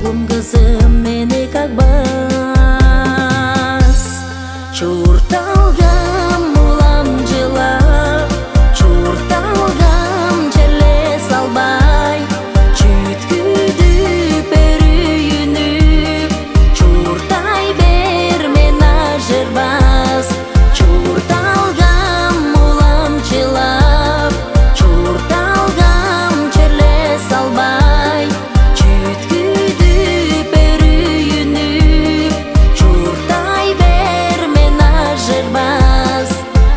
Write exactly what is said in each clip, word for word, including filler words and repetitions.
Ум кызым мени как бас. Чурталгам улам жылап, чурталгам челе салбай, чүйткүдү берүүнү, чуртай бер мен ажырбас. Чурталгам улам жылап, чурталгам челе салбай, чүйткүдү берүүнү, чуртай бер мен ажырбас,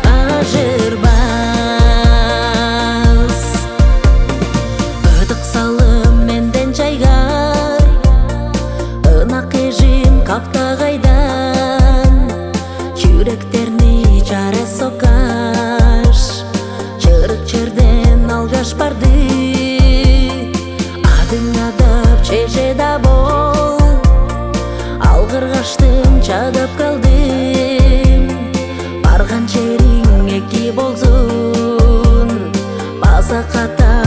ажырбас. Ыдык салым менден жайгар, ынак эжим каптагайдан, жүректерни жаре сокаш, чырык черден алгаш барды. Адың адап чежеда бол, алгыргаштым чадап калдым. Барган жериң эки болсун, база катап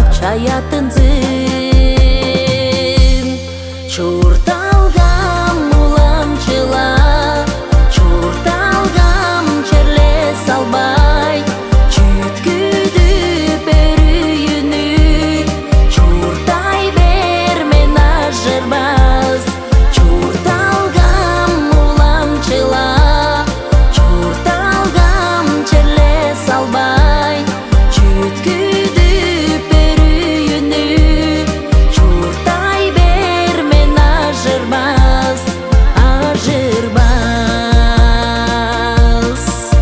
чаятынсың. Чурталгам улам жылап, чурталгам челе салбай, чүйткүдү берүүнү, чуртай бер мен ажырбас. Чурталгам улам жылап, чурталгам челе салбай, чүйткүдү берүүнү, чуртай бер мен ажырбас, ажырбас.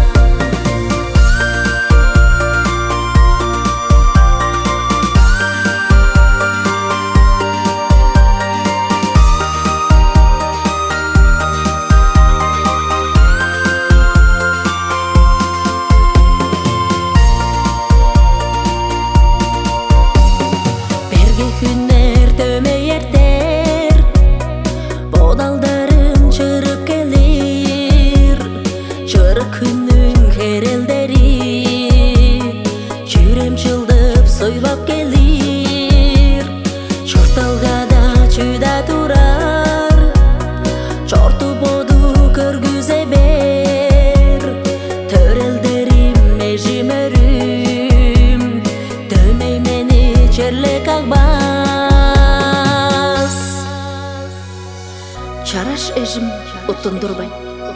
Берге күннер төмөйертер, бодалдарым чырып келир. Чырык күннүң херелдери, жүрем жылдып сойлап келир. Чурталгада чүйда турар, чорту боду көргүзө бер. Төрелдерим эжимөрүм, дөмөй мени черле как бас. Чараш эжим утундурбай,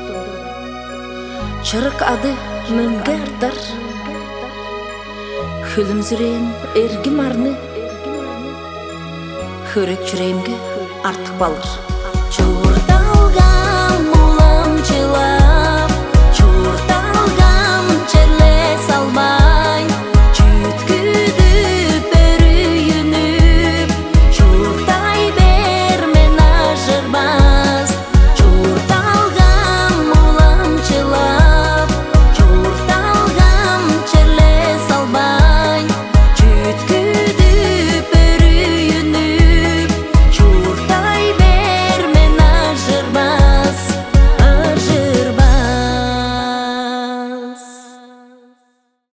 чырык ады мөңгө артар. Хүлүмсүрен эргим арны, хүрек жүремге артык балыр.